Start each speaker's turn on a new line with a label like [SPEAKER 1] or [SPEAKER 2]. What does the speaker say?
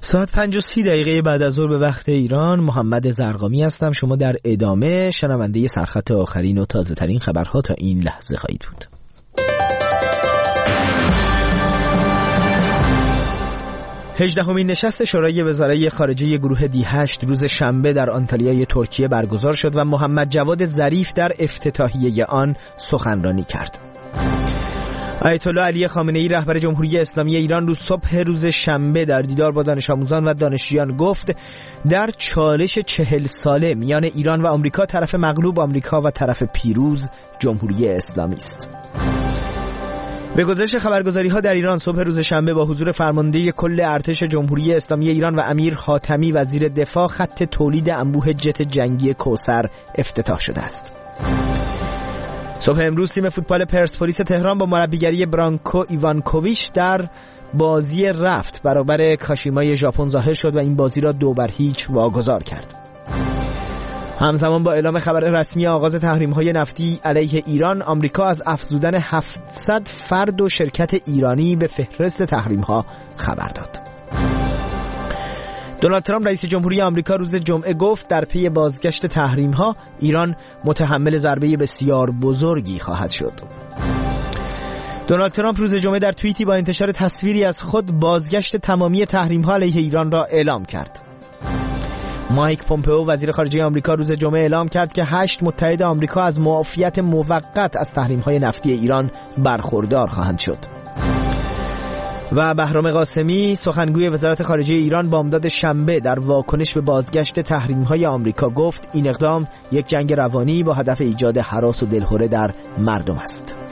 [SPEAKER 1] ساعت 5:30 بعد از ظهر به وقت ایران. محمد زرقامی هستم. شما در ادامه شنونده سرخط آخرین و تازه ترین خبرها تا این لحظه خواهید بود. 18مین نشست شورای وزرای خارجه گروه دی8 روز شنبه در آنتالیای ترکیه برگزار شد و محمد جواد ظریف در افتتاحیه آن سخنرانی کرد. آیت الله علی خامنه‌ای رهبر جمهوری اسلامی ایران روز شنبه در دیدار با دانش آموزان و دانشجویان گفت در چالش 40 ساله میان ایران و آمریکا طرف مغلوب آمریکا و طرف پیروز جمهوری اسلامی است. به گزارش خبرگزاری‌ها در ایران صبح روز شنبه با حضور فرمانده کل ارتش جمهوری اسلامی ایران و امیر حاتمی وزیر دفاع خط تولید انبوه جت جنگی کوثر افتتاح شده است. صبح امروز تیم فوتبال پرسپولیس تهران با مربیگری برانکو ایوانکوویچ در بازی رفت برابر کاشیمای ژاپن ظاهر شد و این بازی را 2-0 واگذار کرد. همزمان با اعلام خبر رسمی آغاز تحریم‌های نفتی علیه ایران، آمریکا از افزودن 700 فرد و شرکت ایرانی به فهرست تحریم‌ها خبر داد. دونالد ترامپ رئیس جمهوری آمریکا روز جمعه گفت در پی بازگشت تحریم‌ها ایران متحمل ضربه بسیار بزرگی خواهد شد. دونالد ترامپ روز جمعه در توییتی با انتشار تصویری از خود بازگشت تمامی تحریم‌ها علیه ایران را اعلام کرد. مایک پومپئو وزیر خارجه آمریکا روز جمعه اعلام کرد که 8 متحد آمریکا از معافیت موقت از تحریم‌های نفتی ایران برخوردار خواهند شد. و بهرام قاسمی سخنگوی وزارت خارجه ایران بامداد شنبه در واکنش به بازگشت تحریم‌های آمریکا گفت این اقدام یک جنگ روانی با هدف ایجاد هراس و دلهره در مردم است.